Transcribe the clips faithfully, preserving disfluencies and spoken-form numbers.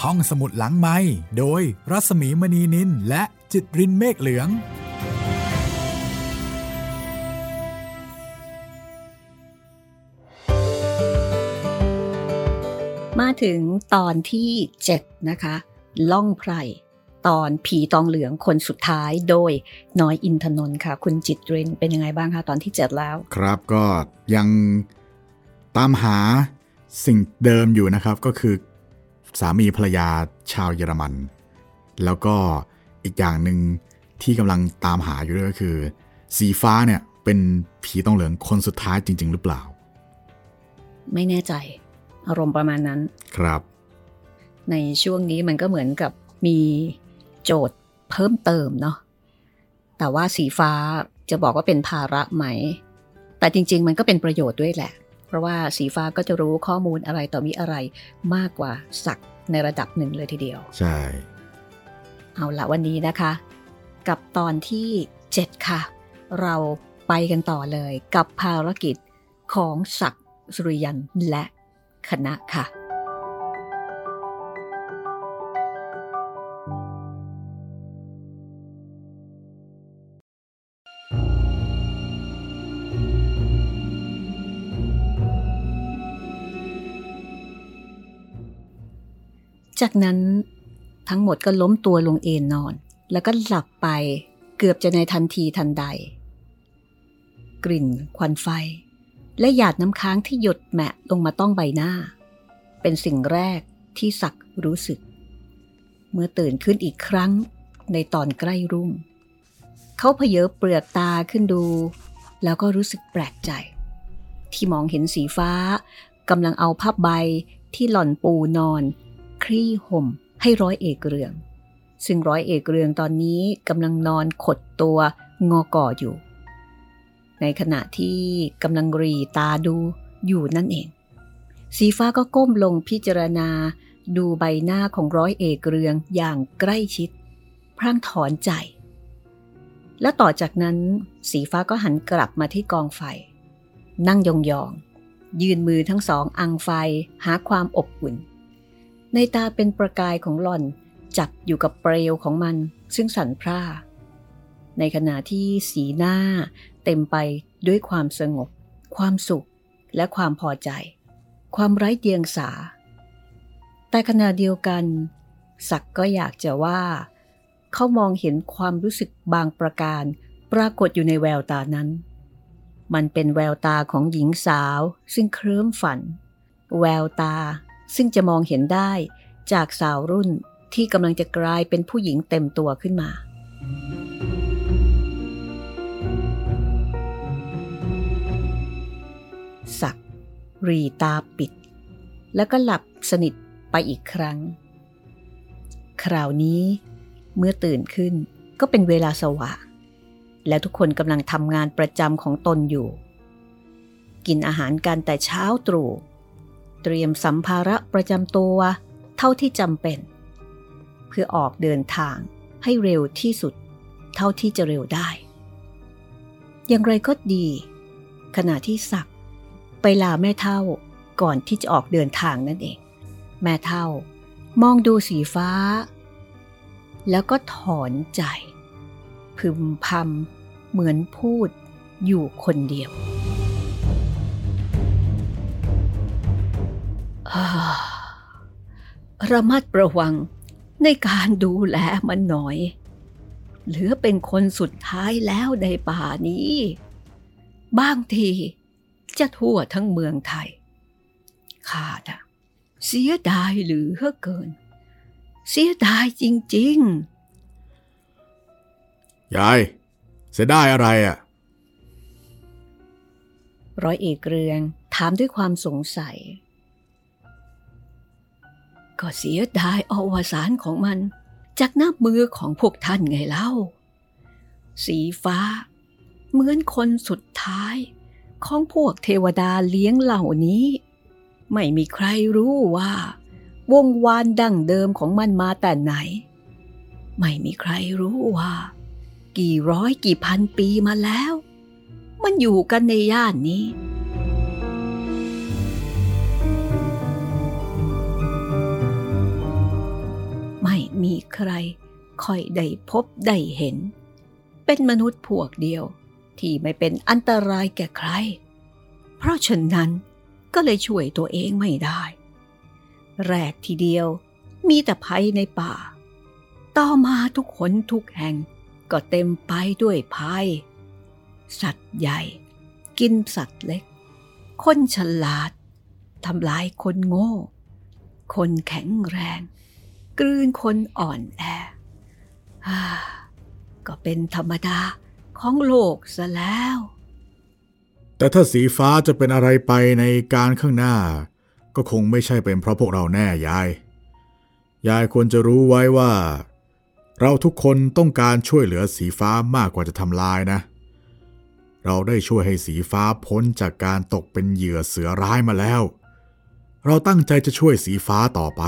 ห้องสมุดหลังไมค์โดยรัศมีมณีนินและจิตรินเมฆเหลืองมาถึงตอนที่เจ็ดนะคะล่องไพรตอนผีตองเหลืองคนสุดท้ายโดยน้อยอินทนนท์ค่ะคุณจิตรินเป็นยังไงบ้างคะตอนที่เจ็ดแล้วครับก็ยังตามหาสิ่งเดิมอยู่นะครับก็คือสามีภรรยาชาวเยอรมันแล้วก็อีกอย่างหนึ่งที่กำลังตามหาอยู่ด้วยก็คือสีฟ้าเนี่ยเป็นผีตองเหลืองคนสุดท้ายจริงๆหรือเปล่าไม่แน่ใจอารมณ์ประมาณนั้นครับในช่วงนี้มันก็เหมือนกับมีโจทย์เพิ่มเติมเนาะแต่ว่าสีฟ้าจะบอกว่าเป็นภาระไหมแต่จริงๆมันก็เป็นประโยชน์ด้วยแหละเพราะว่าสีฟ้าก็จะรู้ข้อมูลอะไรต่อมีอะไรมากกว่าศักดิ์ในระดับหนึ่งเลยทีเดียวใช่เอาละวันนี้นะคะกับตอนที่เจ็ดค่ะเราไปกันต่อเลยกับภารกิจของศักดิ์สุริยันและคณะค่ะจากนั้นทั้งหมดก็ล้มตัวลงเอนนอนแล้วก็หลับไปเกือบจะในทันทีทันใดกลิ่นควันไฟและหยาดน้ำค้างที่หยดแหมะลงมาต้องใบหน้าเป็นสิ่งแรกที่ศักดิ์รู้สึกเมื่อตื่นขึ้นอีกครั้งในตอนใกล้รุ่งเขาเผยเปลือกตาขึ้นดูแล้วก็รู้สึกแปลกใจที่มองเห็นสีฟ้ากำลังเอาผ้าใบที่หล่อนปูนอนคลี่ห่มให้ร้อยเอกเรืองซึ่งร้อยเอกเรืองตอนนี้กำลังนอนขดตัวงอก่ออยู่ในขณะที่กำลังรีตาดูอยู่นั่นเองสีฟ้าก็ก้มลงพิจารณาดูใบหน้าของร้อยเอกเรืองอย่างใกล้ชิดพรั่งถอนใจและต่อจากนั้นสีฟ้าก็หันกลับมาที่กองไฟนั่งยองๆยืนมือทั้งสองอังไฟหาความอบอุ่นในตาเป็นประกายของหล่อนจับอยู่กับเปลวของมันซึ่งสั่นพร่าในขณะที่สีหน้าเต็มไปด้วยความสงบความสุขและความพอใจความไร้เดียงสาแต่ขณะเดียวกันศักดิ์ก็อยากจะว่าเขามองเห็นความรู้สึกบางประการปรากฏอยู่ในแววตานั้นมันเป็นแววตาของหญิงสาวซึ่งเคลิ้มฝันแววตาซึ่งจะมองเห็นได้จากสาวรุ่นที่กำลังจะกลายเป็นผู้หญิงเต็มตัวขึ้นมาศักดิ์รีตาปิดแล้วก็หลับสนิทไปอีกครั้งคราวนี้เมื่อตื่นขึ้นก็เป็นเวลาสว่างและทุกคนกำลังทำงานประจำของตนอยู่กินอาหารกันแต่เช้าตรู่เตรียมสัมภาระประจำตัวเท่าที่จำเป็นเพื่อออกเดินทางให้เร็วที่สุดเท่าที่จะเร็วได้อย่างไรก็ดีขณะที่ศักดิ์ไปลาแม่เฒ่าก่อนที่จะออกเดินทางนั่นเองแม่เฒ่ามองดูสีฟ้าแล้วก็ถอนใจพึมพำเหมือนพูดอยู่คนเดียวระมัดระวังในการดูแลมันหน่อยเหลือเป็นคนสุดท้ายแล้วในป่านี้บางทีจะทั่วทั้งเมืองไทยข้าน่ะเสียดายเหลือเกินเสียดายจริงๆยายเสียดายอะไรอ่ะร้อยเอกเรืองถามด้วยความสงสัยก็เสียดายอวสานของมันจากน้ำมือของพวกท่านไงเล่าสีฟ้าเหมือนคนสุดท้ายของพวกเทวดาเลี้ยงเหล่านี้ไม่มีใครรู้ว่าวงวานดั้งเดิมของมันมาแต่ไหนไม่มีใครรู้ว่ากี่ร้อยกี่พันปีมาแล้วมันอยู่กันในย่านนี้ยรค่อยได้พบได้เห็นเป็นมนุษย์พวกเดียวที่ไม่เป็นอันตรายแก่ใครเพราะฉะนั้นก็เลยช่วยตัวเองไม่ได้แรกทีเดียวมีแต่ภัยในป่าต่อมาทุกหนทุกแห่งก็เต็มไปด้วยภัยสัตว์ใหญ่กินสัตว์เล็กคนฉลาดทำลายคนโง่คนแข็งแรงกลืนคนอ่อนแอฮ่าก็เป็นธรรมดาของโลกซะแล้วแต่ถ้าสีฟ้าจะเป็นอะไรไปในการข้างหน้าก็คงไม่ใช่เป็นเพราะพวกเราแน่ยายยายควรจะรู้ไว้ว่าเราทุกคนต้องการช่วยเหลือสีฟ้ามากกว่าจะทำลายนะเราได้ช่วยให้สีฟ้าพ้นจากการตกเป็นเหยื่อเสือร้ายมาแล้วเราตั้งใจจะช่วยสีฟ้าต่อไป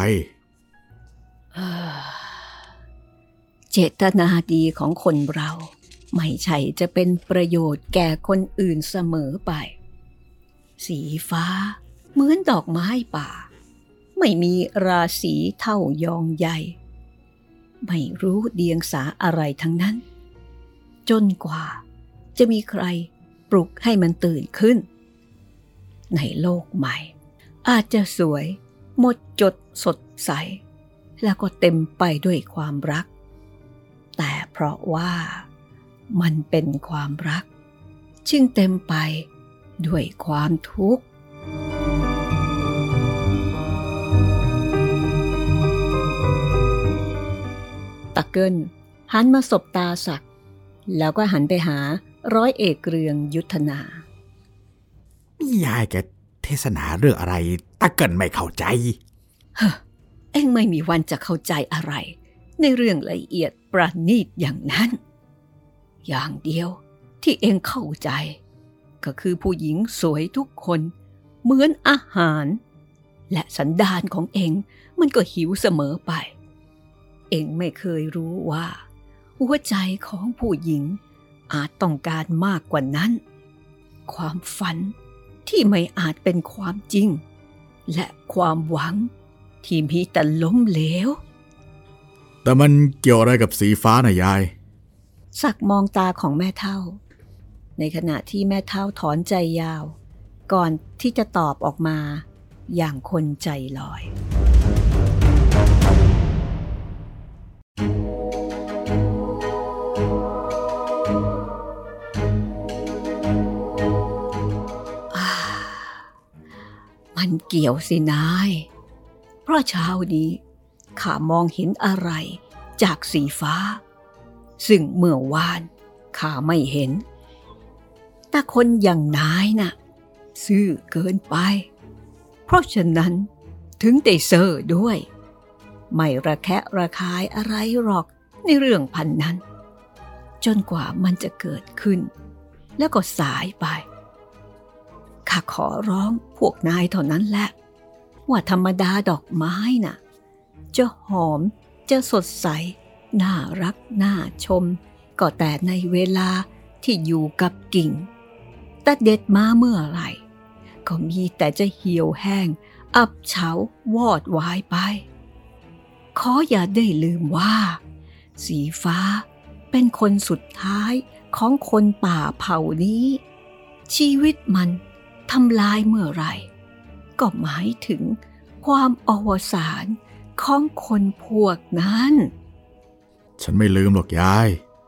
เจตนาดีของคนเราไม่ใช่จะเป็นประโยชน์แก่คนอื่นเสมอไปสีฟ้าเหมือนดอกไม้ป่าไม่มีราศีเท่ายองใหญ่ไม่รู้เดียงสาอะไรทั้งนั้นจนกว่าจะมีใครปลุกให้มันตื่นขึ้นในโลกใหม่อาจจะสวยหมดจดสดใสแล้วก็เต็มไปด้วยความรักแต่เพราะว่ามันเป็นความรักจึงเต็มไปด้วยความทุกข์ตะเกิลหันมาสบตาศักดิ์แล้วก็หันไปหาร้อยเอกเรืองยุทธนานี่ยายแกเทศนาเรื่องอะไรตะเกิลไม่เข้าใจเฮ้อเอ็งไม่มีวันจะเข้าใจอะไรในเรื่องละเอียดประณีตอย่างนั้นอย่างเดียวที่เอ็งเข้าใจก็คือผู้หญิงสวยทุกคนเหมือนอาหารและสันดานของเอ็งมันก็หิวเสมอไปเอ็งไม่เคยรู้ว่าหัวใจของผู้หญิงอาจต้องการมากกว่านั้นความฝันที่ไม่อาจเป็นความจริงและความหวังที่มีแต่ล้มเหลวแต่มันเกี่ยวอะไรกับสีฟ้านะยายศักดิ์มองตาของแม่เฒ่าในขณะที่แม่เฒ่าถอนใจยาวก่อนที่จะตอบออกมาอย่างคนใจลอยมันเกี่ยวสินายเพราะเช้านี้ข้ามองเห็นอะไรจากสีฟ้าซึ่งเมื่อวานข้าไม่เห็นแต่คนอย่างนายน่ะซื่อเกินไปเพราะฉะนั้นถึงได้เซ่อด้วยไม่ระแคะระคายอะไรหรอกในเรื่องพันนั้นจนกว่ามันจะเกิดขึ้นแล้วก็สายไปข้าขอร้องพวกนายเท่านั้นแหละว่าธรรมดาดอกไม้น่ะจะหอมจะสดใสน่ารักน่าชมก็แต่ในเวลาที่อยู่กับกิ่งแต่เด็ดมาเมื่อไหร่ก็มีแต่จะเหี่ยวแห้งอับเฉาวอดวายไปขออย่าได้ลืมว่าสีฟ้าเป็นคนสุดท้ายของคนป่าเผ่านี้ชีวิตมันทำลายเมื่อไหร่ก็หมายถึงความอวสานของคนพวกนั้นฉันไม่ลืมหรอกยาย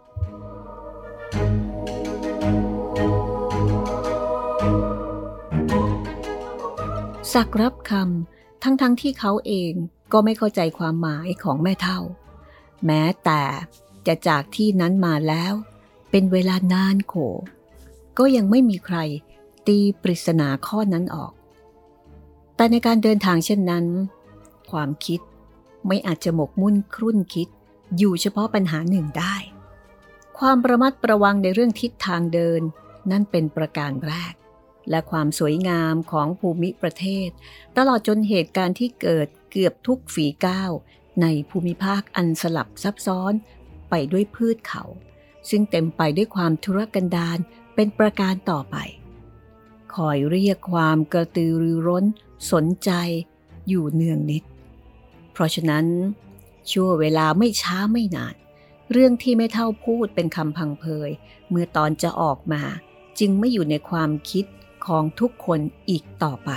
ศักดิ์รับคำทั้งๆ ท, ที่เขาเองก็ไม่เข้าใจความหมายของแม่เฒ่าแม้แต่จะจากที่นั้นมาแล้วเป็นเวลานานโขก็ยังไม่มีใครตีปริศนาข้อนั้นออกแต่ในการเดินทางเช่นนั้นความคิดไม่อาจจะหมกมุ่นครุ่นคิดอยู่เฉพาะปัญหาหนึ่งได้ความระมัดระวังในเรื่องทิศทางเดินนั่นเป็นประการแรกและความสวยงามของภูมิประเทศตลอดจนเหตุการณ์ที่เกิดเกือบทุกฝีก้าวในภูมิภาคอันสลับซับซ้อนไปด้วยพืชเขาซึ่งเต็มไปด้วยความทุรกันดารเป็นประการต่อไปคอยเรียกความกระตือรือร้นสนใจอยู่เนืองนิดเพราะฉะนั้นชั่วเวลาไม่ช้าไม่นานเรื่องที่แม่เฒ่าพูดเป็นคำพังเพยเมื่อตอนจะออกมาจึงไม่อยู่ในความคิดของทุกคนอีกต่อไป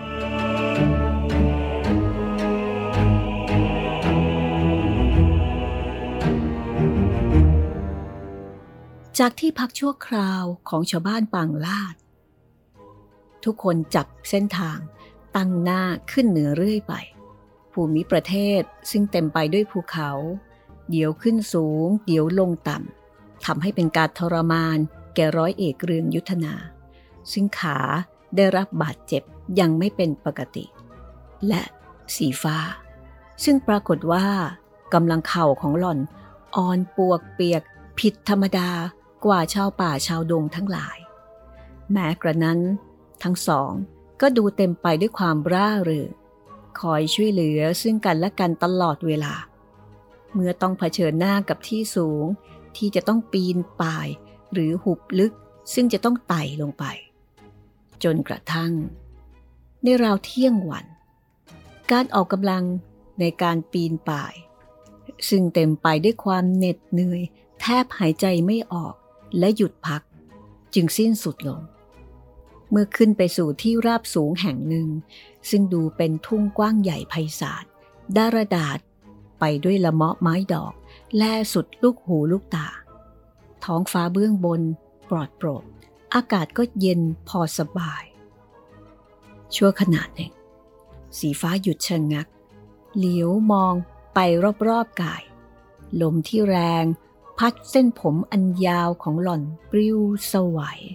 จากที่พักชั่วคราวของชาวบ้านปางลาดทุกคนจับเส้นทางตั้งหน้าขึ้นเหนือเรื่อยไปภูมิประเทศซึ่งเต็มไปด้วยภูเขาเดี๋ยวขึ้นสูงเดี๋ยวลงต่ำทำให้เป็นการทรมานแก่ร้อยเอกเรืองยุทธนาซึ่งขาได้รับบาดเจ็บยังไม่เป็นปกติและสีฟ้าซึ่งปรากฏว่ากำลังเข่าของหล่อนอ่อนปวกเปียกผิดธรรมดากว่าชาวป่าชาวดงทั้งหลายแม้กระนั้นทั้งสองก็ดูเต็มไปด้วยความร่าเริงคอยช่วยเหลือซึ่งกันและกันตลอดเวลาเมื่อต้องเผชิญหน้ากับที่สูงที่จะต้องปีนป่ายหรือหุบลึกซึ่งจะต้องไต่ลงไปจนกระทั่งในราวเที่ยงวันการออกกำลังในการปีนป่ายซึ่งเต็มไปด้วยความเหน็ดเหนื่อยแทบหายใจไม่ออกและหยุดพักจึงสิ้นสุดลงเมื่อขึ้นไปสู่ที่ราบสูงแห่งหนึ่งซึ่งดูเป็นทุ่งกว้างใหญ่ไพศาลดารดาษไปด้วยละเมาะไม้ดอกแลสุดลูกหูลูกตาท้องฟ้าเบื้องบนปลอดโปร่งอากาศก็เย็นพอสบายชั่วขณะหนึ่งสีฟ้าหยุดชะงักเหลียวมองไปรอบๆกายลมที่แรงพัดเส้นผมอันยาวของหล่อนปลิวสวัย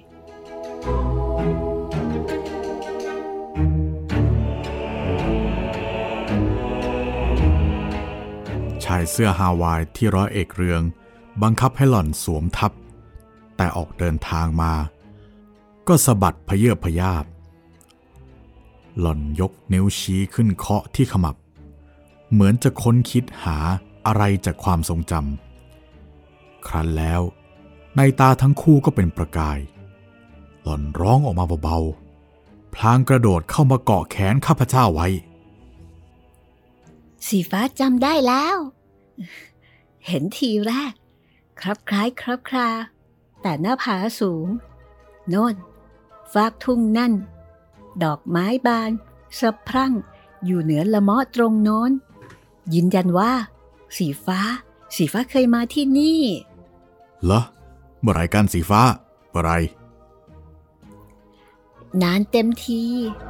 ชายเสื้อฮาวายที่ร้อยเอกเรืองบังคับให้หล่อนสวมทับแต่ออกเดินทางมาก็สะบัดพเยือบพยาบหล่อนยกนิ้วชี้ขึ้นเคาะที่ขมับเหมือนจะค้นคิดหาอะไรจากความทรงจำครั้นแล้วในตาทั้งคู่ก็เป็นประกายหล่อนร้องออกมาเบาๆพลางกระโดดเข้ามาเกาะแขนข้าพเจ้าไว้สีฟ้าจำได้แล้วเห็นทีแรกครับคล้ายครับคราแต่หน้าผาสูงโน่นฟากทุ่งนั่นดอกไม้บานสะพรั่งอยู่เหนือละเมาะตรงโน้นยืนยันว่าสีฟ้าสีฟ้าเคยมาที่นี่เหรอเมื่อไรกันสีฟ้าเมื่อไรนานเต็มที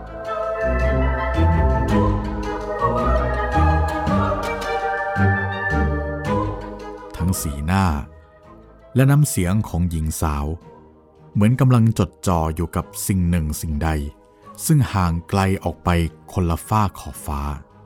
ทั้งสีหน้าและน้ำเสียงของหญิงสาวเหมือนกำลังจดจ่ออยู่กับสิ่งหนึ่งสิ่งใดซึ่งห่างไกลออกไปคนละฝ้าขอบฟ้า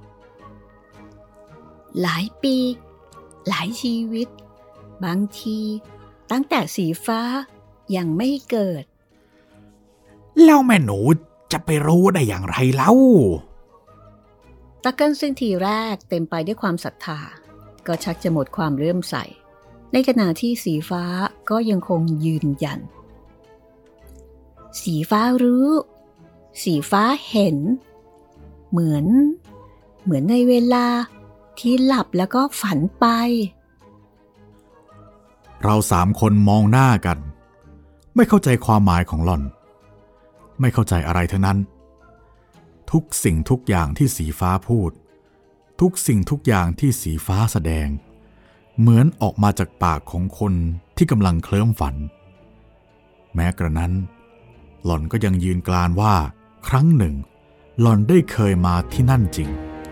หลายปีหลายชีวิตบางทีตั้งแต่สีฟ้ายังไม่เกิดแล้วแม่หนูจะไปรู้ได้อย่างไรเล่าตะเกิ้ลซึ่งทีแรกเต็มไปด้วยความศรัทธาก็ชักจะหมดความเลื่อมใสในขณะที่สีฟ้าก็ยังคงยืนยันสีฟ้ารู้สีฟ้าเห็นเหมือนเหมือนในเวลาที่หลับแล้วก็ฝันไปเราสามคนมองหน้ากันไม่เข้าใจความหมายของหล่อนไม่เข้าใจอะไรทั้งนั้นทุกสิ่งทุกอย่างที่สีฟ้าพูดทุกสิ่งทุกอย่างที่สีฟ้าแสดงเหมือนออกมาจากปากของคนที่กำลังเคลิ้มฝันแม้กระนั้นหล่อนก็ยังยืนกรานว่าครั้งหนึ่งหล่อนได้เคยมาที่นั่นจริง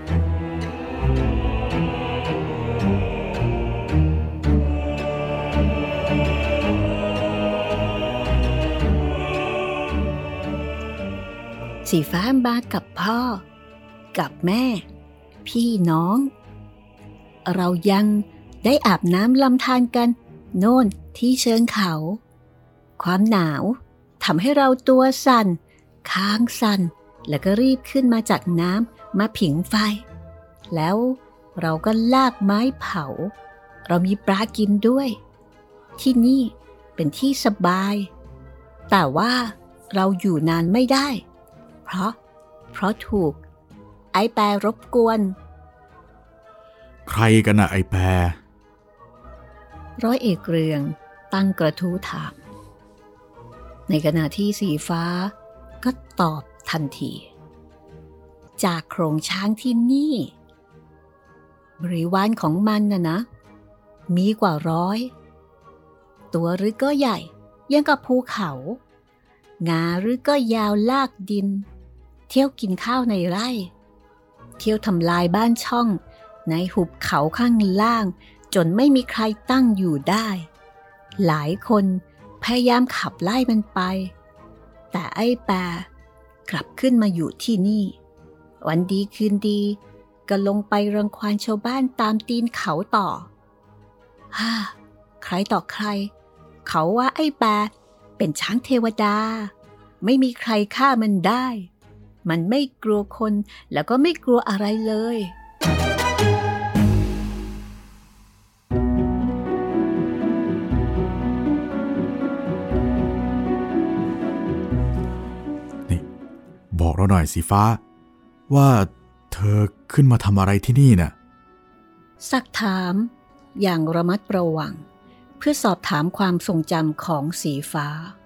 สีฟ้ามากับพ่อกับแม่พี่น้องเรายังได้อาบน้ำลำธารกันโน่นที่เชิงเขาความหนาวทำให้เราตัวสั่นค้างสั่นแล้วก็รีบขึ้นมาจากน้ำมาผิงไฟแล้วเราก็ลากไม้เผาเรามีปลากินด้วยที่นี่เป็นที่สบายแต่ว่าเราอยู่นานไม่ได้เพราะเพราะถูกไอ้แปรรบกวนใครกันนะไอ้แปรร้อยเอกเรืองตั้งกระทู้ถามในขณะที่สีฟ้าก็ตอบทันทีจากโครงช้างที่นี่บริวารของมันน่ะนะมีกว่าร้อยตัวหรือก็ใหญ่ยังกับภูเขางาหรือก็ยาวลากดินเที่ยวกินข้าวในไร่เที่ยวทำลายบ้านช่องในหุบเขาข้างล่างจนไม่มีใครตั้งอยู่ได้หลายคนพยายามขับไล่มันไปแต่ไอ้แปรกลับขึ้นมาอยู่ที่นี่วันดีคืนดีก็ลงไปรังควานชาวบ้านตามตีนเขาต่อฮ่าใครต่อใครเขาว่าไอ้แปรเป็นช้างเทวดาไม่มีใครฆ่ามันได้มันไม่กลัวคนแล้วก็ไม่กลัวอะไรเลยนี่บอกเราหน่อยสีฟ้าว่าเธอขึ้นมาทำอะไรที่นี่น่ะซักถามอย่างระมัดระวังเพื่อสอบถามความทรงจำของสีฟ้า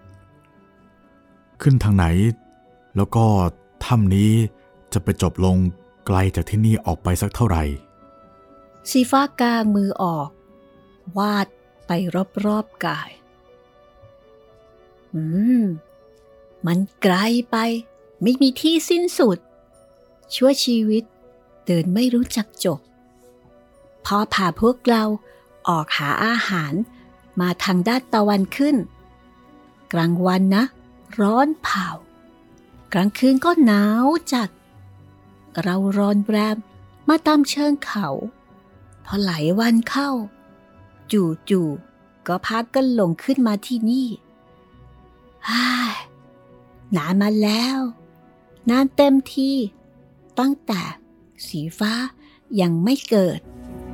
ขึ้นทางไหนแล้วก็ถ้ำนี้จะไปจบลงไกลจากที่นี่ออกไปสักเท่าไหร่สีฟ้ากางมือออกวาดไปรอบๆกายอืมมันไกลไปไม่มีที่สิ้นสุดชั่วชีวิตเดินไม่รู้จักจบพอพาพวกเราออกหาอาหารมาทางด้านตะวันขึ้นกลางวันนะร้อนเผากลางคืนก็หนาวจัดเรารอนแรมมาตามเชิงเขาพอหลายวันเข้าจู่ๆก็พากันลงขึ้นมาที่นี่ฮ่านานมาแล้วนานเต็มที่ตั้งแต่สีฟ้ายังไม่เกิด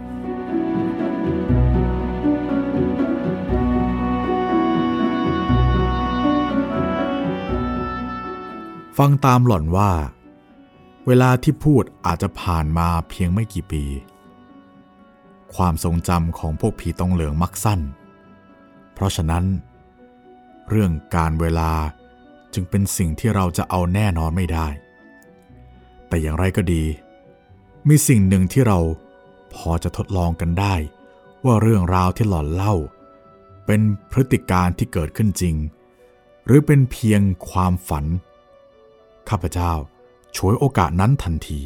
ฟังตามหล่อนว่าเวลาที่พูดอาจจะผ่านมาเพียงไม่กี่ปีความทรงจำของพวกผีตองเหลืองมักสั้นเพราะฉะนั้นเรื่องการเวลาจึงเป็นสิ่งที่เราจะเอาแน่นอนไม่ได้แต่อย่างไรก็ดีมีสิ่งหนึ่งที่เราพอจะทดลองกันได้ว่าเรื่องราวที่หล่อนเล่าเป็นพฤติการที่เกิดขึ้นจริงหรือเป็นเพียงความฝันข้าพเจ้าฉวยโอกาสนั้นทันที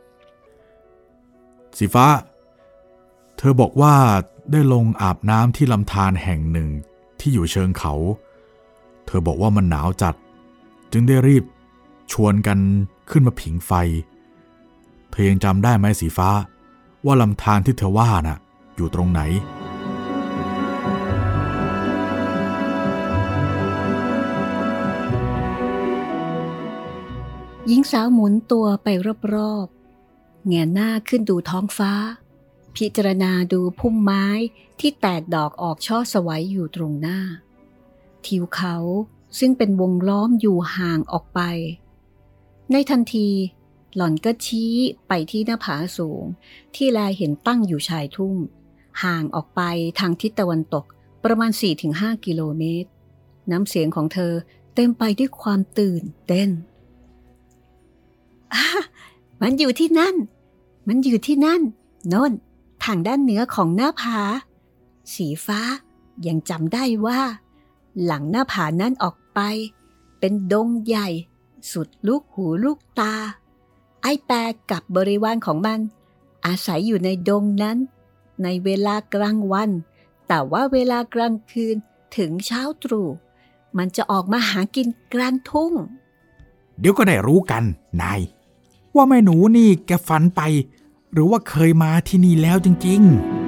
สีฟ้าเธอบอกว่าได้ลงอาบน้ำที่ลำธารแห่งหนึ่งที่อยู่เชิงเขาเธอบอกว่ามันหนาวจัดจึงได้รีบชวนกันขึ้นมาผิงไฟเธอยังจำได้ไหมสีฟ้าว่าลำธารที่เธอว่าน่ะอยู่ตรงไหนหญิงสาวหมุนตัวไปรอบๆแงนหน้าขึ้นดูท้องฟ้าพิจารณาดูพุ่มไม้ที่แตกดอกออกช่อสวัยอยู่ตรงหน้าทิวเขาซึ่งเป็นวงล้อมอยู่ห่างออกไปในทันทีหล่อนก็ชี้ไปที่หน้าผาสูงที่แลเห็นตั้งอยู่ชายทุ่งห่างออกไปทางทิศตะวันตกประมาณ สี่ถึงห้า กิโลเมตรน้ำเสียงของเธอเต็มไปด้วยความตื่นเต้นมันอยู่ที่นั่นมันอยู่ที่นั่นโน่นทางด้านเหนือของหน้าผาสีฟ้ายังจำได้ว่าหลังหน้าผานั้นออกไปเป็นดงใหญ่สุดลูกหูลูกตาไอ้แปรกับบริวารของมันอาศัยอยู่ในดงนั้นในเวลากลางวันแต่ว่าเวลากลางคืนถึงเช้าตรู่มันจะออกมาหากินกลางทุ่งเดี๋ยวก็ได้รู้กันนายว่าแม่หนูนี่แกฝันไปหรือว่าเคยมาที่นี่แล้วจริง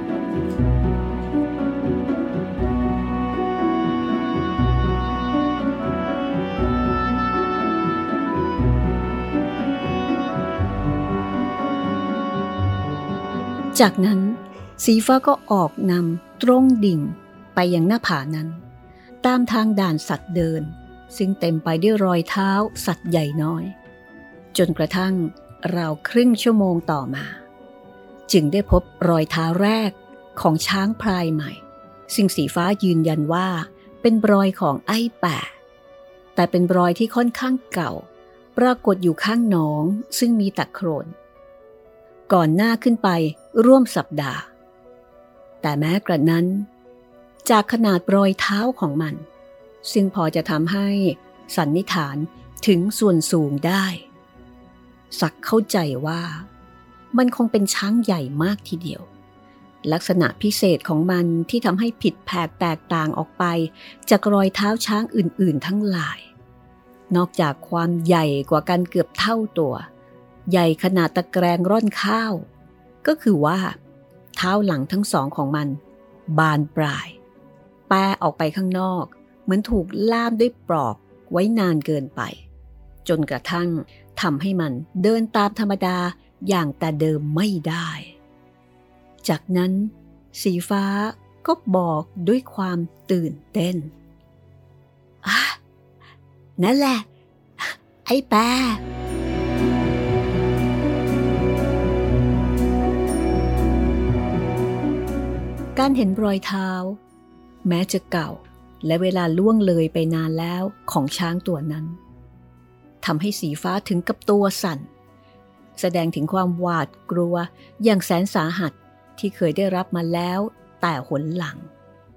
ๆจากนั้นสีฟ้าก็ออกนำตรงดิ่งไปยังหน้าผานั้นตามทางด่านสัตว์เดินซึ่งเต็มไปด้วยรอยเท้าสัตว์ใหญ่น้อยจนกระทั่งราวครึ่งชั่วโมงต่อมาจึงได้พบรอยเท้าแรกของช้างพลายใหม่ซึ่งสีฟ้ายืนยันว่าเป็นรอยของไอ้แปะแต่เป็นรอยที่ค่อนข้างเก่าปรากฏอยู่ข้างหนองซึ่งมีตะโคร่นก่อนหน้าขึ้นไปร่วมสัปดาห์แต่แม้กระนั้นจากขนาดรอยเท้าของมันซึ่งพอจะทำให้สันนิษฐานถึงส่วนสูงได้สักเข้าใจว่ามันคงเป็นช้างใหญ่มากทีเดียวลักษณะพิเศษของมันที่ทำให้ผิดแผกแตกต่างออกไปจากรอยเท้าช้างอื่นๆทั้งหลายนอกจากความใหญ่กว่ากันเกือบเท่าตัวใหญ่ขนาดตะแกรงร่อนข้าวก็คือว่าเท้าหลังทั้งสองของมันบานปลายแปะออกไปข้างนอกเหมือนถูกล่ามด้วยปลอกไว้นานเกินไปจนกระทั่งทำให้มันเดินตามธรรมดาอย่างแต่เดิมไม่ได้จากนั้นสีฟ้าก็บอกด้วยความตื่นเต้นอ่ะนั่นแหละไอ้แปะการเห็นรอยเท้าแม้จะเก่าและเวลาล่วงเลยไปนานแล้วของช้างตัวนั้นทำให้สีฟ้าถึงกับตัวสั่นแสดงถึงความหวาดกลัวอย่างแสนสาหัสที่เคยได้รับมาแล้วแต่หนหลัง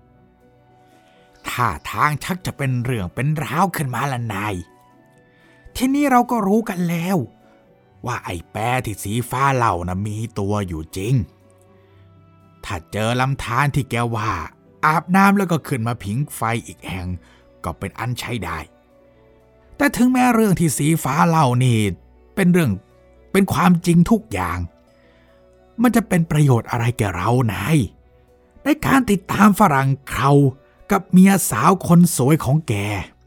ท่าทางชักจะเป็นเรื่องเป็นราวขึ้นมาละนายทีนี้เราก็รู้กันแล้วว่าไอ้แปะที่สีฟ้าเล่านะมีตัวอยู่จริงถ้าเจอลำธารที่แกว่าอาบน้ำแล้วก็ขึ้นมาผิงไฟอีกแห่งก็เป็นอันใช้ได้แต่ถึงแม้เรื่องที่สีฟ้าเล่านี่เป็นเรื่องเป็นความจริงทุกอย่างมันจะเป็นประโยชน์อะไรแก่เรานายในการติดตามฝรั่งเขากับเมียสาวคนสวยของแก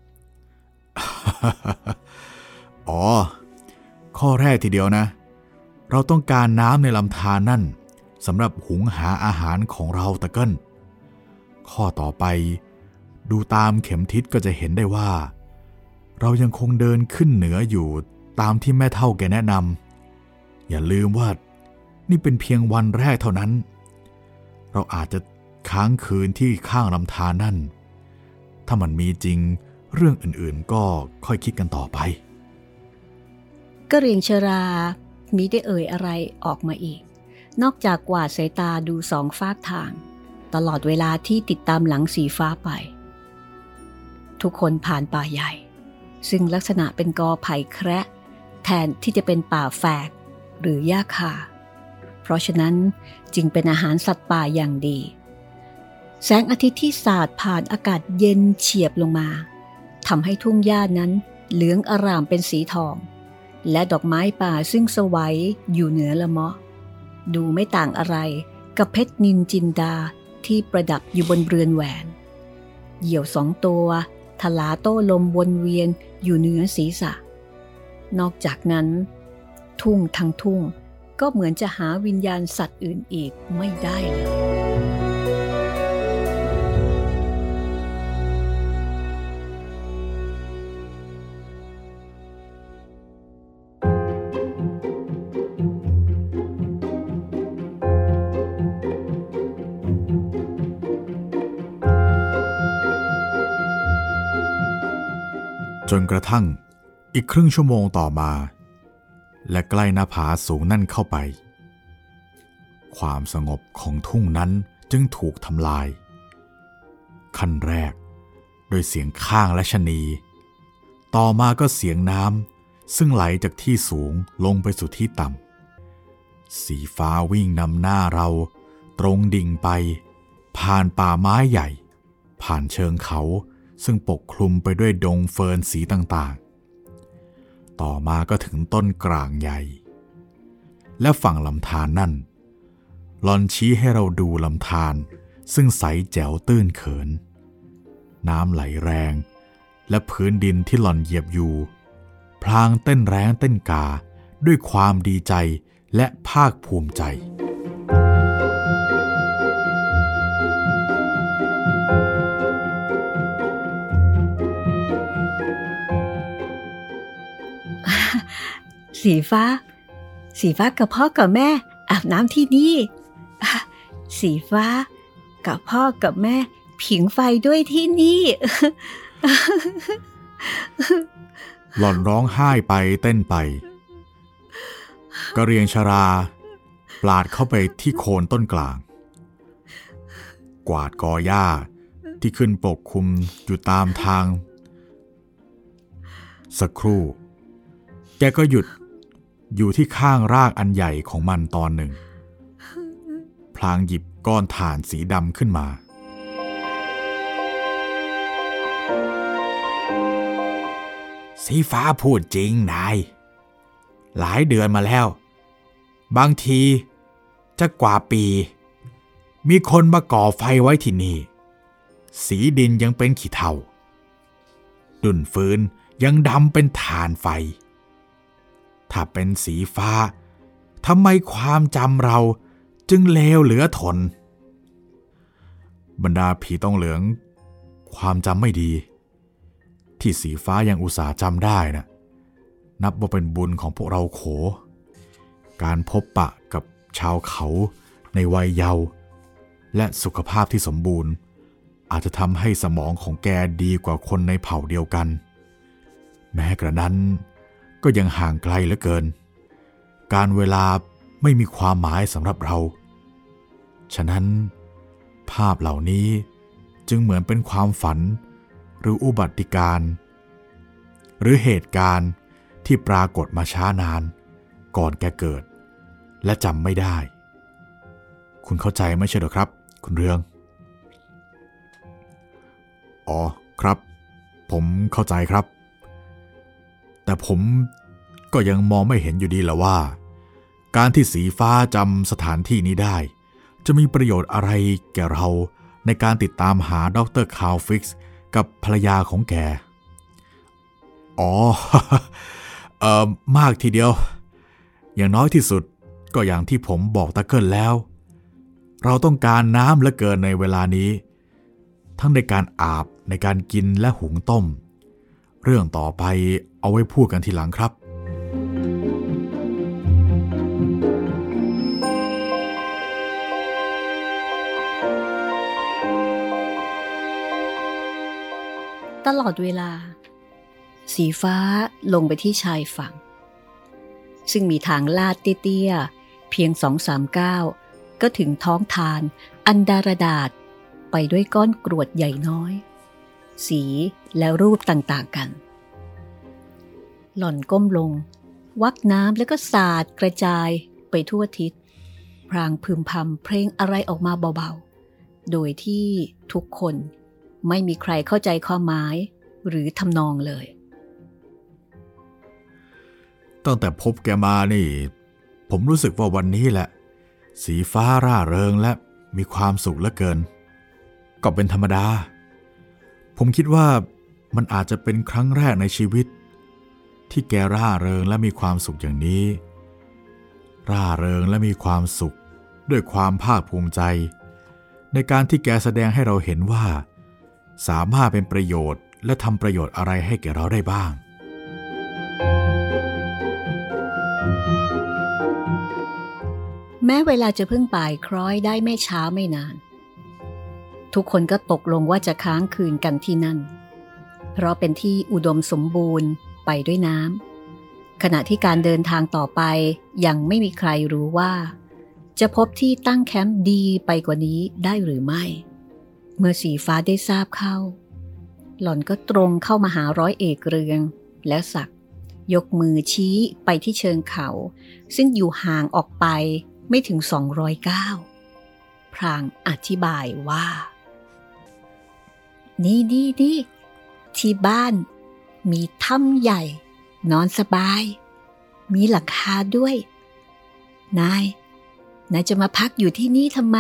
อ๋อข้อแรกทีเดียวนะเราต้องการน้ำในลำธารนั่นสำหรับหุงหาอาหารของเราตะเกิ้ลข้อต่อไปดูตามเข็มทิศก็จะเห็นได้ว่าเรายังคงเดินขึ้นเหนืออยู่ตามที่แม่เฒ่าแกแนะนำอย่าลืมว่านี่เป็นเพียงวันแรกเท่านั้นเราอาจจะค้างคืนที่ข้างลำธารนั่นถ้ามันมีจริงเรื่องอื่นๆก็ค่อยคิดกันต่อไปกระเหรี่ยงชรามิได้เอ่ยอะไรออกมาอีกนอกจากกวาดสายตาดูสองฝากทางตลอดเวลาที่ติดตามหลังสีฟ้าไปทุกคนผ่านป่าใหญ่ซึ่งลักษณะเป็นกอไผ่แคระแทนที่จะเป็นป่าแฝกหรือหญ้าคาเพราะฉะนั้นจึงเป็นอาหารสัตว์ป่าอย่างดีแสงอาทิตย์ที่สาดผ่านอากาศเย็นเฉียบลงมาทำให้ทุ่งหญ้านั้นเหลืองอร่ามเป็นสีทองและดอกไม้ป่าซึ่งสวยอยู่เหนือละเมาะดูไม่ต่างอะไรกับเพชรนินจินดาที่ประดับอยู่บนเรือนแหวนเหยี่ยวสองตัวทลาโต้ลมวนเวียนอยู่เหนือศีรษะนอกจากนั้นทุ่งทั้งทุ่งก็เหมือนจะหาวิญญาณสัตว์อื่นอีกไม่ได้เลยจนกระทั่งอีกครึ่งชั่วโมงต่อมาและใกล้หน้าผาสูงนั่นเข้าไปความสงบของทุ่งนั้นจึงถูกทำลายขั้นแรกโดยเสียงข้างและชะนีต่อมาก็เสียงน้ำซึ่งไหลจากที่สูงลงไปสู่ที่ต่ำสีฟ้าวิ่งนำหน้าเราตรงดิ่งไปผ่านป่าไม้ใหญ่ผ่านเชิงเขาซึ่งปกคลุมไปด้วยดงเฟิร์นสีต่างๆต่อมาก็ถึงต้นกลางใหญ่และฝั่งลำธารนั่นหลอนชี้ให้เราดูลำธารซึ่งใสแจ๋วตื้นเขินน้ำไหลแรงและพื้นดินที่หลอนเหยียบอยู่พลางเต้นแรงเต้นกาด้วยความดีใจและภาคภูมิใจสีฟ้าสีฟ้ากับพ่อกับแม่ออาบน้ำที่นี่อ่ะสีฟ้ากับพ่อกับแม่ผิงไฟด้วยที่นี่หล่อนร้องไห้ไปเต้นไปกระเรียงชราปาดเข้าไปที่โคนต้นกลางกวาดกอหญ้าที่ขึ้นปกคลุมอยู่ตามทางสักครู่แกก็หยุดอยู่ที่ข้างรากอันใหญ่ของมันตอนหนึ่งพลางหยิบก้อนถ่านสีดำขึ้นมาสีฟ้าพูดจริงนายหลายเดือนมาแล้วบางทีจะกว่าปีมีคนมาก่อไฟไว้ที่นี่สีดินยังเป็นขี้เถ้าดุ่นฟืนยังดำเป็นถ่านไฟถ้าเป็นสีฟ้าทำไมความจำเราจึงเลวเหลือทนบรรดาผีต้องเหลืองความจำไม่ดีที่สีฟ้ายังอุตส่าห์จำได้นะนับว่าเป็นบุญของพวกเราโขการพบปะกับชาวเขาในวัยเยาว์และสุขภาพที่สมบูรณ์อาจจะทำให้สมองของแกดีกว่าคนในเผ่าเดียวกันแม้กระนั้นก็ยังห่างไกลเหลือเกินการเวลาไม่มีความหมายสำหรับเราฉะนั้นภาพเหล่านี้จึงเหมือนเป็นความฝันหรืออุบัติการณ์หรือเหตุการณ์ที่ปรากฏมาช้านานก่อนแกเกิดและจำไม่ได้คุณเข้าใจไม่ใช่หรอครับคุณเรืองอ๋อครับผมเข้าใจครับแต่ผมก็ยังมองไม่เห็นอยู่ดีแหละว่าการที่สีฟ้าจำสถานที่นี้ได้จะมีประโยชน์อะไรแก่เราในการติดตามหาดร.คาร์ลฟิกซ์กับภรรยาของแกอ๋อ เอ่อมากทีเดียวอย่างน้อยที่สุดก็อย่างที่ผมบอกตะเกิลแล้วเราต้องการน้ำเหลือเกินในเวลานี้ทั้งในการอาบในการกินและหุงต้มเรื่องต่อไปเอาไว้พูดกันทีหลังครับตลอดเวลาสีฟ้าลงไปที่ชายฝั่งซึ่งมีทางลาดเตี้ยๆเพียงสองสามก้าวก็ถึงท้องทานอันดารดาษไปด้วยก้อนกรวดใหญ่น้อยสีและรูปต่างๆกันหล่อนก้มลงวักน้ำแล้วก็สาดกระจายไปทั่วทิศพลางพึมพำเพลงอะไรออกมาเบาๆโดยที่ทุกคนไม่มีใครเข้าใจความหมายหรือทำนองเลยตั้งแต่พบแกมานี่ผมรู้สึกว่าวันนี้แหละสีฟ้าร่าเริงและมีความสุขเหลือเกินก็เป็นธรรมดาผมคิดว่ามันอาจจะเป็นครั้งแรกในชีวิตที่แกร่าเริงและมีความสุขอย่างนี้ร่าเริงและมีความสุขด้วยความภาคภูมิใจในการที่แกแสดงให้เราเห็นว่าสามารถเป็นประโยชน์และทำประโยชน์อะไรให้แก่เราได้บ้างแม้เวลาจะเพิ่งป่ายคล้อยได้ไม่ช้าไม่นานทุกคนก็ตกลงว่าจะค้างคืนกันที่นั่นเพราะเป็นที่อุดมสมบูรณ์ไปด้วยน้ำขณะที่การเดินทางต่อไปยังไม่มีใครรู้ว่าจะพบที่ตั้งแคมป์ดีไปกว่านี้ได้หรือไม่เมื่อสีฟ้าได้ทราบเข้าหล่อนก็ตรงเข้ามาหาร้อยเอกเรืองและศักดิ์ยกมือชี้ไปที่เชิงเขาซึ่งอยู่ห่างออกไปไม่ถึงสองร้อยก้าวพลางอธิบายว่านี่นี่นี่ที่บ้านมีถ้ำใหญ่นอนสบายมีหลังคาด้วยนายนายจะมาพักอยู่ที่นี่ทำไม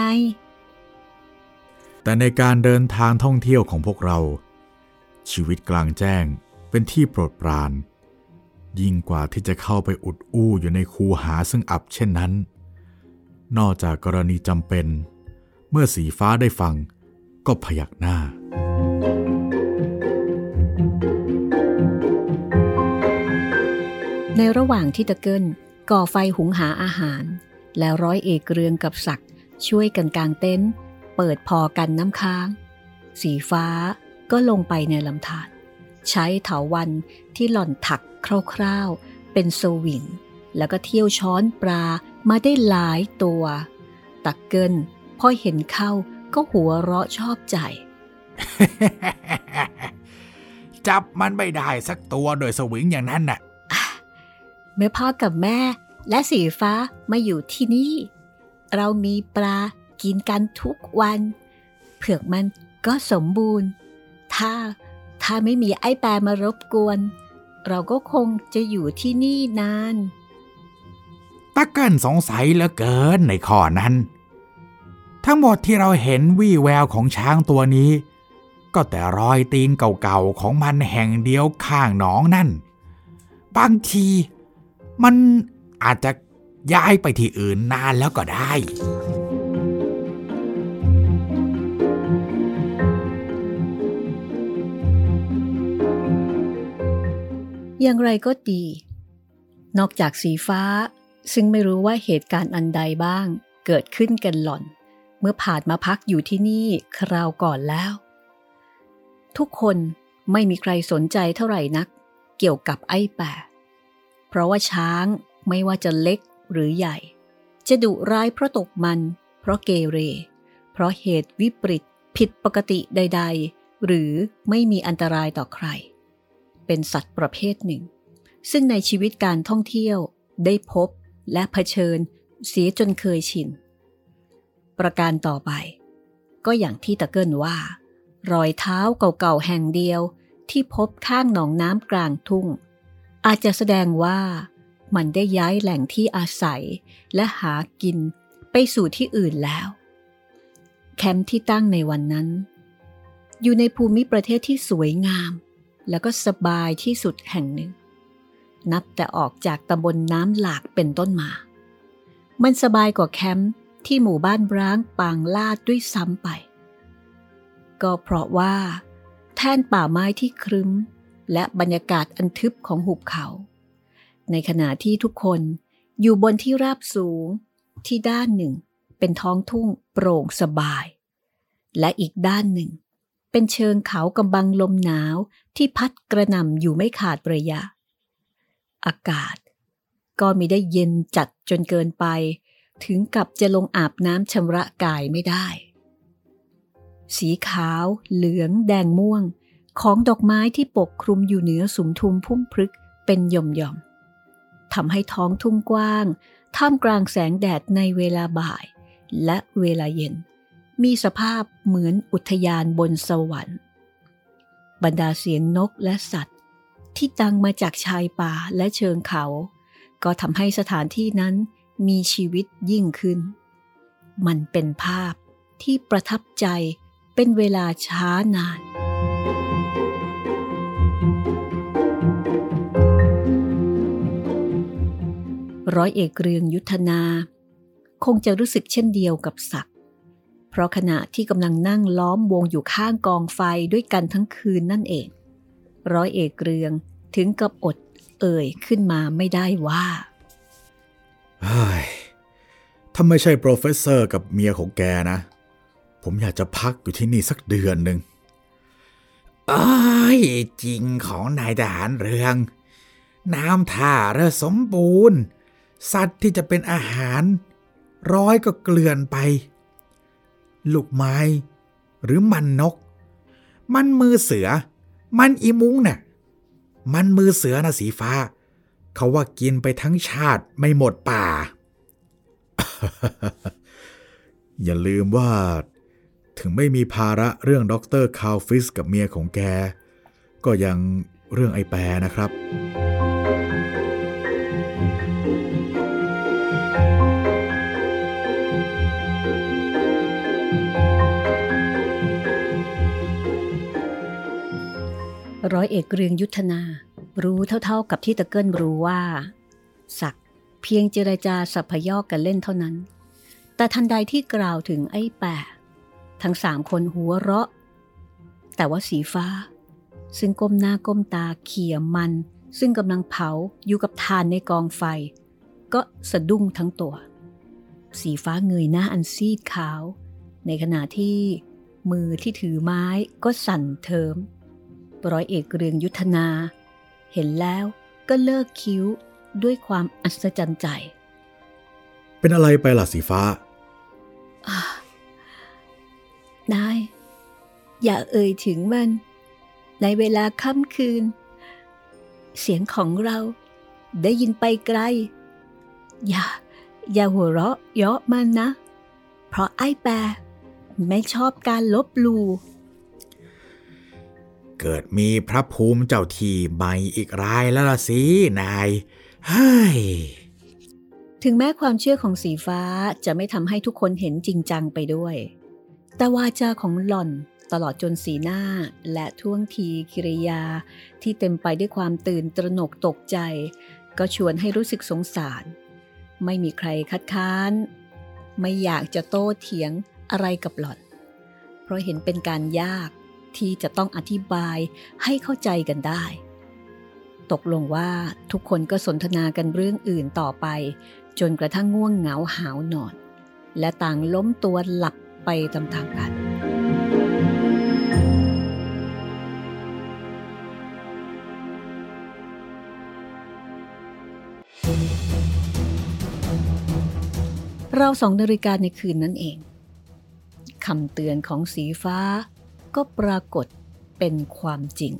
แต่ในการเดินทางท่องเที่ยวของพวกเราชีวิตกลางแจ้งเป็นที่โปรดปรานยิ่งกว่าที่จะเข้าไปอุดอู้อยู่ในคูหาซึ่งอับเช่นนั้นนอกจากกรณีจำเป็นเมื่อสีฟ้าได้ฟังก็พยักหน้าในระหว่างที่ตะเกิลก่อไฟหุงหาอาหารแล้วร้อยเอกเรืองกับศักดิ์ช่วยกันกางเต็นท์เปิดพอกันน้ำค้างสีฟ้าก็ลงไปในลำธารใช้เถาวัลย์ที่หล่อนถักคร่าวๆเป็นสวิงแล้วก็เที่ยวช้อนปลามาได้หลายตัวตักเกิลพอเห็นเข้าก็หัวเราะชอบใจจับมันไม่ได้สักตัวโดยสวิงอย่างนั้นน่ะเมื่อพ่อกับแม่และสีฟ้ามาอยู่ที่นี่เรามีปลากินกันทุกวันเผือกมันก็สมบูรณ์ถ้าถ้าไม่มีไอ้แปรมารบกวนเราก็คงจะอยู่ที่นี่นานตะเกิลสงสัยเหลือเกินในข้อนั้นทั้งหมดที่เราเห็นวี่แววของช้างตัวนี้ก็แต่รอยตีนเก่าๆของมันแห่งเดียวข้างหนองนั่นบางทีมันอาจจะย้ายไปที่อื่นนานแล้วก็ได้อย่างไรก็ดีนอกจากสีฟ้าซึ่งไม่รู้ว่าเหตุการณ์อันใดบ้างเกิดขึ้นกันหล่อนเมื่อผ่านมาพักอยู่ที่นี่คราวก่อนแล้วทุกคนไม่มีใครสนใจเท่าไหร่นักเกี่ยวกับไอ้แปะเพราะว่าช้างไม่ว่าจะเล็กหรือใหญ่จะดุร้ายเพราะตกมันเพราะเกเรเพราะเหตุวิปริตผิดปกติใดๆหรือไม่มีอันตรายต่อใครเป็นสัตว์ประเภทหนึ่งซึ่งในชีวิตการท่องเที่ยวได้พบและเผชิญเสียจนเคยชินประการต่อไปก็อย่างที่ตะเกิลว่ารอยเท้าเก่าๆแห่งเดียวที่พบข้างหนองน้ำกลางทุ่งอาจจะแสดงว่ามันได้ย้ายแหล่งที่อาศัยและหากินไปสู่ที่อื่นแล้วแคมป์ที่ตั้งในวันนั้นอยู่ในภูมิประเทศที่สวยงามแล้วก็สบายที่สุดแห่งหนึ่งนับแต่ออกจากตำบลน้ำหลากเป็นต้นมามันสบายกว่าแคมป์ที่หมู่บ้านร้างปางลาดด้วยซ้ำไปก็เพราะว่าแท่นป่าไม้ที่ครึ้มและบรรยากาศอันทึบของหุบเขาในขณะที่ทุกคนอยู่บนที่ราบสูงที่ด้านหนึ่งเป็นท้องทุ่งโปร่งสบายและอีกด้านหนึ่งเป็นเชิงเขากำบังลมหนาวที่พัดกระหน่ำอยู่ไม่ขาดระยะอากาศก็มิได้เย็นจัดจนเกินไปถึงกับจะลงอาบน้ำชำระกายไม่ได้สีขาวเหลืองแดงม่วงของดอกไม้ที่ปกคลุมอยู่เหนือสุมทุมพุ่มพฤกษ์เป็นหย่อมๆทำให้ท้องทุ่งกว้างท่ามกลางแสงแดดในเวลาบ่ายและเวลาเย็นมีสภาพเหมือนอุทยานบนสวรรค์บรรดาเสียงนกและสัตว์ที่ดังมาจากชายป่าและเชิงเขาก็ทำให้สถานที่นั้นมีชีวิตยิ่งขึ้นมันเป็นภาพที่ประทับใจเป็นเวลาช้านานร้อยเอกเรืองยุทธนาคงจะรู้สึกเช่นเดียวกับศักดิ์เพราะขณะที่กำลังนั่งล้อมวงอยู่ข้างกองไฟด้วยกันทั้งคืนนั่นเองร้อยเอกเรืองถึงกับอดเอ่ยขึ้นมาไม่ได้ว่าเฮ้ยถ้าไม่ใช่โปรเฟสเซอร์กับเมียของแกนะผมอยากจะพักอยู่ที่นี่สักเดือนหนึ่งเอ้ยจริงของนายทหารเรืองน้ำท่าเรือสมบูรณ์สัตว์ที่จะเป็นอาหารร้อยก็เกลื่อนไปลูกไม้หรือมันนกมันมือเสือมันอีมุ้งน่ะมันมือเสือนะสีฟ้าเขาว่ากินไปทั้งชาติไม่หมดป่าอย่าลืมว่าถึงไม่มีภาระเรื่องด็อกเตอร์คาลฟิสกับเมียของแกก็ยังเรื่องไอ้แปรนะครับร้อยเอกเรืองยุทธนารู้เท่าๆกับที่ตะเกิลรู้ว่าศักดิ์เพียงเจรจาสัพพยอกกันเล่นเท่านั้นแต่ทันใดที่กล่าวถึงไอ้แปะทั้งสามคนหัวเราะแต่ว่าสีฟ้าซึ่งก้มหน้าก้มตาเขี่ยมันซึ่งกำลังเผาอยู่กับถ่านในกองไฟก็สะดุ้งทั้งตัวสีฟ้าเงยหน้าอันซีดขาวในขณะที่มือที่ถือไม้ก็สั่นเทิมร้อยเอกเรืองยุทธนาเห็นแล้วก็เลิกคิ้วด้วยความอัศจรรย์ใจเป็นอะไรไปล่ะสีฟ้านายอย่าเอ่ยถึงมันในเวลาค่ำคืนเสียงของเราได้ยินไปไกลอย่าอย่าหัวเราะเยาะมันนะเพราะไอ้แปรไม่ชอบการลบหลู่เกิดมีพระภูมิเจ้าที่ใหม่อีกรายแล้วล่ะสินายเฮ้ยถึงแม้ความเชื่อของสีฟ้าจะไม่ทำให้ทุกคนเห็นจริงจังไปด้วยแต่วาจาของหล่อนตลอดจนสีหน้าและท่วงทีกิริยาที่เต็มไปด้วยความตื่นตระหนกตกใจก็ชวนให้รู้สึกสงสารไม่มีใครคัดค้านไม่อยากจะโต้เถียงอะไรกับหล่อนเพราะเห็นเป็นการยากที่จะต้องอธิบายให้เข้าใจกันได้ตกลงว่าทุกคนก็สนทนากันเรื่องอื่นต่อไปจนกระทั่งง่วงเหงาหาวนอนและต่างล้มตัวหลับไปตามๆกันเราสองนาฬิกาในคืนนั้นเองคำเตือนของสีฟ้าก็ปรากฏเป็นความจริง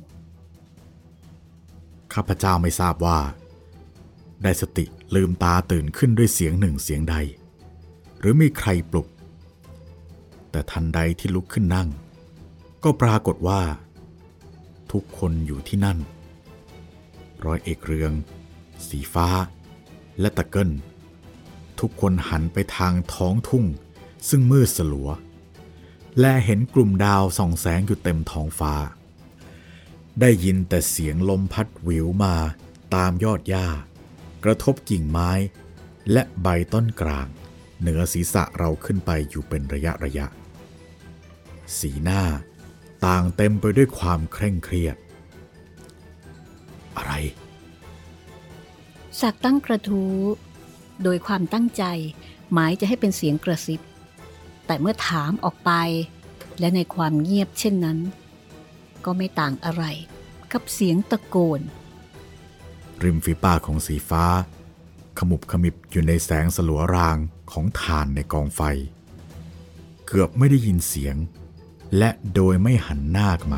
ข้าพเจ้าไม่ทราบว่าได้สติลืมตาตื่นขึ้นด้วยเสียงหนึ่งเสียงใดหรือมีใครปลุกแต่ทันใดที่ลุกขึ้นนั่งก็ปรากฏว่าทุกคนอยู่ที่นั่นร้อยเอกเรืองสีฟ้าและตะเกิ้ลทุกคนหันไปทางท้องทุ่งซึ่งมืดสลัวและเห็นกลุ่มดาวส่องแสงอยู่เต็มท้องฟ้าได้ยินแต่เสียงลมพัดหวิวมาตามยอดหญ้ากระทบกิ่งไม้และใบต้นกลางเหนือศีรษะเราขึ้นไปอยู่เป็นระยะระยะสีหน้าต่างเต็มไปด้วยความเคร่งเครียดอะไรศักดิ์ตั้งกระทู้โดยความตั้งใจหมายจะให้เป็นเสียงกระซิบแต่เมื่อถามออกไปและในความเงียบเช่นนั้นก็ไม่ต่างอะไรกับเสียงตะโกนริมฝีปากของสีฟ้าขมุบขมิบอยู่ในแสงสลัวรางของถ่านในกองไฟเกือบไม่ได้ยินเสียงและโดยไม่หันหน้ามา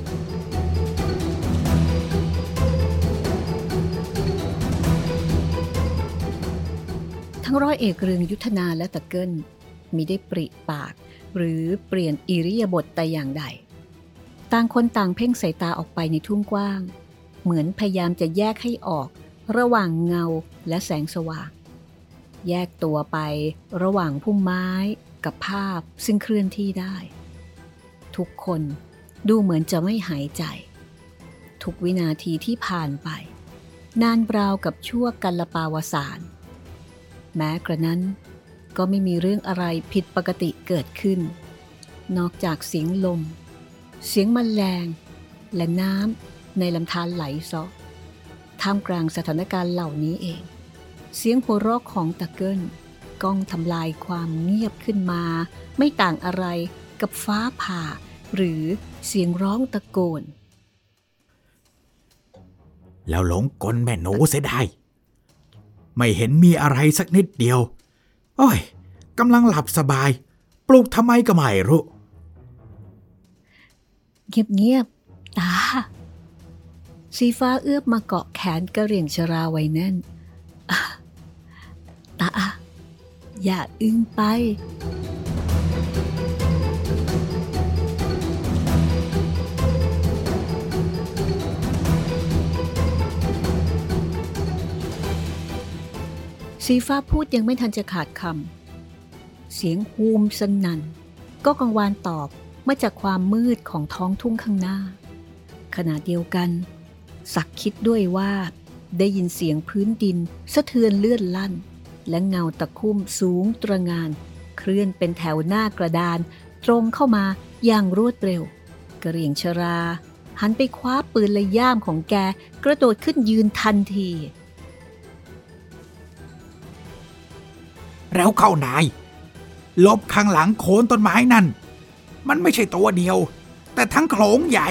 ทั้งร้อยเอกเรืองยุทธนาและตะเกิ้ลมิได้ปริปากหรือเปลี่ยนอิริยาบถแต่อย่างใดต่างคนต่างเพ่งสายตาออกไปในทุ่งกว้างเหมือนพยายามจะแยกให้ออกระหว่างเงาและแสงสว่างแยกตัวไประหว่างพุ่มไม้กับภาพซึ่งเคลื่อนที่ได้ทุกคนดูเหมือนจะไม่หายใจทุกวินาทีที่ผ่านไปนานราวกับชั่วกัลปาวสานแม้กระนั้นก็ไม่มีเรื่องอะไรผิดปกติเกิดขึ้นนอกจากเสียงลมเสียงแมลงและน้ำในลำธารไหลซ้อท่ามกลางสถานการณ์เหล่านี้เองเสียงหัวเราะของตะเกิ้ลก้องทำลายความเงียบขึ้นมาไม่ต่างอะไรกับฟ้าผ่าหรือเสียงร้องตะโกนแล้วหลงกลแม่หนูเสียได้ไม่เห็นมีอะไรสักนิดเดียวโอ้ยกำลังหลับสบายปลุกทำไมก็ไม่รู้เงียบๆตาสีฟ้าเอื้อมมาเกาะแขนกระเหรี่ยงชราไว้แน่นตาอย่าอึ้งไปสีฟ้าพูดยังไม่ทันจะขาดคำเสียงฮูมสนั่นก็กังวานตอบมาจากความมืดของท้องทุ่งข้างหน้าขณะเดียวกันศักดิ์คิดด้วยว่าได้ยินเสียงพื้นดินสะเทือนเลื่อนลั่นและเงาตะคุ่มสูงตระหง่านเคลื่อนเป็นแถวหน้ากระดานตรงเข้ามาอย่างรวดเร็วกระเหรี่ยงชราหันไปคว้าปืนและย่ามของแกกระโดดขึ้นยืนทันทีแล้วเข้านายลบข้างหลังโคนต้นไม้นั่นมันไม่ใช่ตัวเดียวแต่ทั้งโขลงใหญ่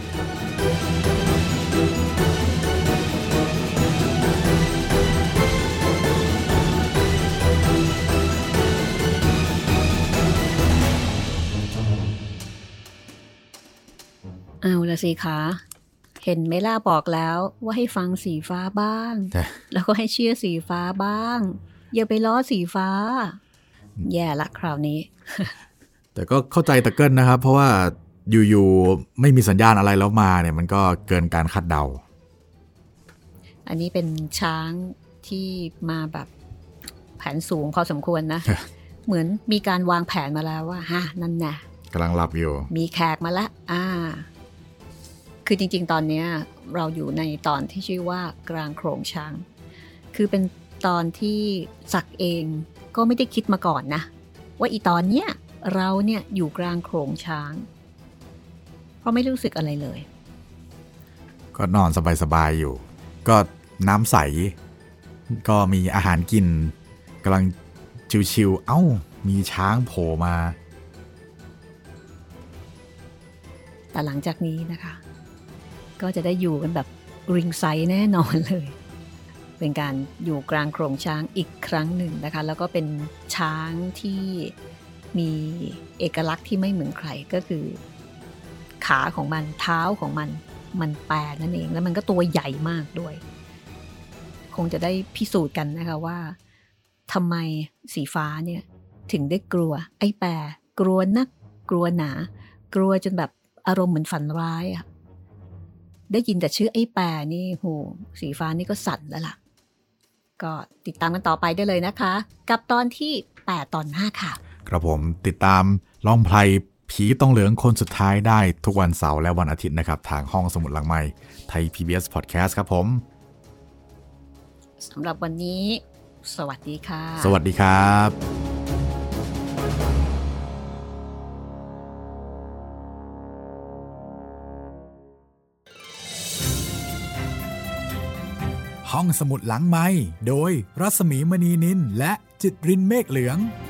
เอาละสิคะเห็นไหมล่ะบอกแล้วว่าให้ฟังสีฟ้าบ้าง แล้วก็ให้เชื่อสีฟ้าบ้างอย่าไปล้อสีฟ้าแย่ละคราวนี้แต่ก็เข้าใจตะเกิลนะครับเพราะว่าอยู่ๆไม่มีสัญญาณอะไรแล้วมาเนี่ยมันก็เกินการคาดเดาอันนี้เป็นช้างที่มาแบบแผนสูงพอสมควรนะ เหมือนมีการวางแผนมาแล้วว่าฮะนั่นแน่กำลังหลับอยู่มีแขกมาแล้วอ่าคือจริงๆตอนนี้เราอยู่ในตอนที่ชื่อว่ากลางโขลงช้างคือเป็นตอนที่ศักดิ์เองก็ไม่ได้คิดมาก่อนนะว่าอีตอนเนี้ยเราเนี่ยอยู่กลางโขลงช้างเพราะไม่รู้สึกอะไรเลยก็นอนสบายๆอยู่ก็น้ำใสก็มีอาหารกินกำลังชิวๆเอ้ามีช้างโผล่มาแต่หลังจากนี้นะคะก็จะได้อยู่กันแบบริงไซด์แน่นอนเลยเป็นการอยู่กลางโขลงช้างอีกครั้งหนึ่งนะคะแล้วก็เป็นช้างที่มีเอกลักษณ์ที่ไม่เหมือนใครก็คือขาของมันเท้าของมันมันแปลกนั่นเองแล้วมันก็ตัวใหญ่มากด้วยคงจะได้พิสูจน์กันนะคะว่าทำไมสีฟ้าเนี่ยถึงได้กลัวไอ้แปรกลัวนักกลัวหนากลัวจนแบบอารมณ์เหมือนฝันร้ายอะได้ยินแต่ชื่อไอ้แปรนี่โหสีฟ้านี่ก็สั่นแล้วล่ะก็ติดตามกันต่อไปได้เลยนะคะกับตอนที่แปดตอนหน้าค่ะครับผมติดตามล่องไพรผีต้องเหลืองคนสุดท้ายได้ทุกวันเสาร์และวันอาทิตย์นะครับทางห้องสมุดหลังไมค์ไทย พี บี เอส Podcast ครับผมสำหรับวันนี้สวัสดีค่ะสวัสดีครับห้องสมุดหลังไมค์โดยรัศมีมณีนินและจิตรินเมฆเหลือง